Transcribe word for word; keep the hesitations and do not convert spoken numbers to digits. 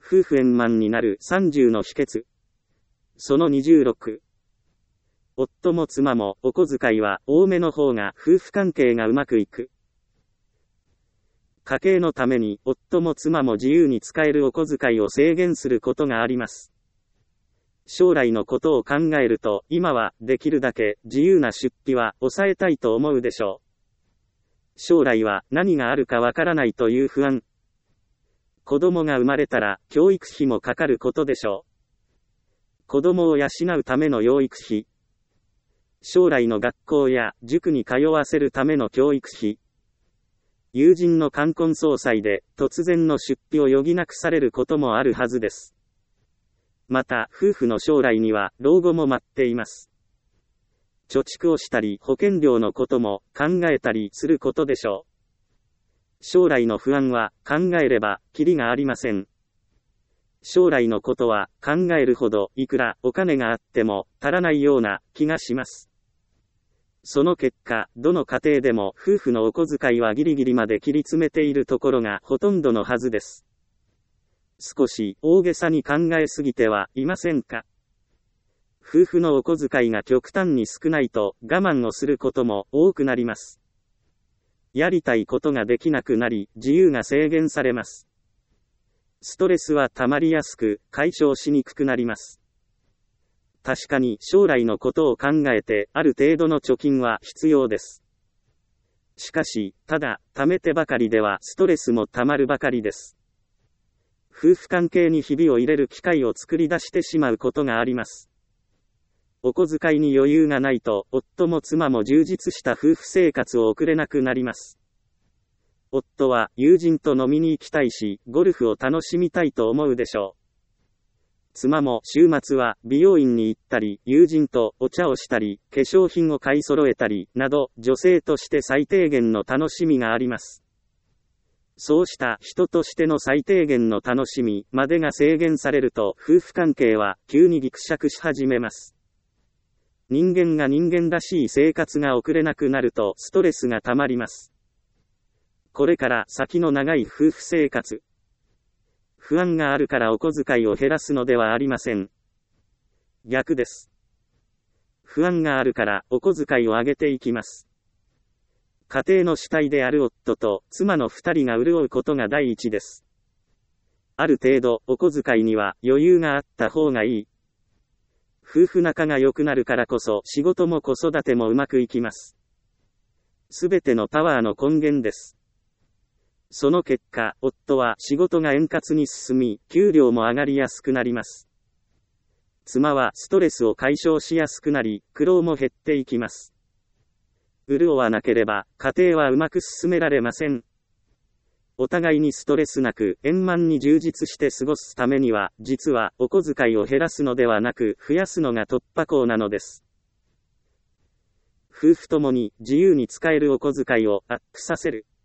夫婦円満になるさんじゅうの秘訣。そのにじゅうろく。夫も妻もお小遣いは多めの方が夫婦関係がうまくいく。家計のために夫も妻も自由に使えるお小遣いを制限することがあります。将来のことを考えると、今はできるだけ自由な出費は抑えたいと思うでしょう。将来は何があるかわからないという不安。子供が生まれたら教育費もかかることでしょう。子供を養うための養育費。将来の学校や塾に通わせるための教育費。友人の冠婚葬祭で突然の出費を余儀なくされることもあるはずです。また、夫婦の将来には老後も待っています。貯蓄をしたり、保険料のことも考えたりすることでしょう。将来の不安は考えればキリがありません。将来のことは考えるほどいくらお金があっても足らないような気がします。その結果、どの家庭でも夫婦のお小遣いはギリギリまで切り詰めているところがほとんどのはずです。少し大げさに考えすぎてはいませんか？夫婦のお小遣いが極端に少ないと我慢をすることも多くなります。やりたいことができなくなり、自由が制限されます。ストレスは溜まりやすく、解消しにくくなります。確かに将来のことを考えて、ある程度の貯金は必要です。しかし、ただ、貯めてばかりではストレスも溜まるばかりです。夫婦関係にひびを入れる機会を作り出してしまうことがあります。お小遣いに余裕がないと、夫も妻も充実した夫婦生活を送れなくなります。夫は友人と飲みに行きたいし、ゴルフを楽しみたいと思うでしょう。妻も週末は美容院に行ったり、友人とお茶をしたり、化粧品を買い揃えたり、など、女性として最低限の楽しみがあります。そうした人としての最低限の楽しみまでが制限されると、夫婦関係は急にギクシャクし始めます。人間が人間らしい生活が送れなくなるとストレスが溜まります。これから先の長い夫婦生活。不安があるからお小遣いを減らすのではありません。逆です。不安があるからお小遣いを上げていきます。家庭の主体である夫と妻の二人が潤うことが第一です。ある程度お小遣いには余裕があった方がいい。夫婦仲が良くなるからこそ仕事も子育てもうまくいきます。すべてのパワーの根源です。その結果、夫は仕事が円滑に進み、給料も上がりやすくなります。妻はストレスを解消しやすくなり、苦労も減っていきます。潤わなければ、家庭はうまく進められません。お互いにストレスなく円満に充実して過ごすためには、実はお小遣いを減らすのではなく増やすのが突破口なのです。夫婦ともに自由に使えるお小遣いをアップさせる。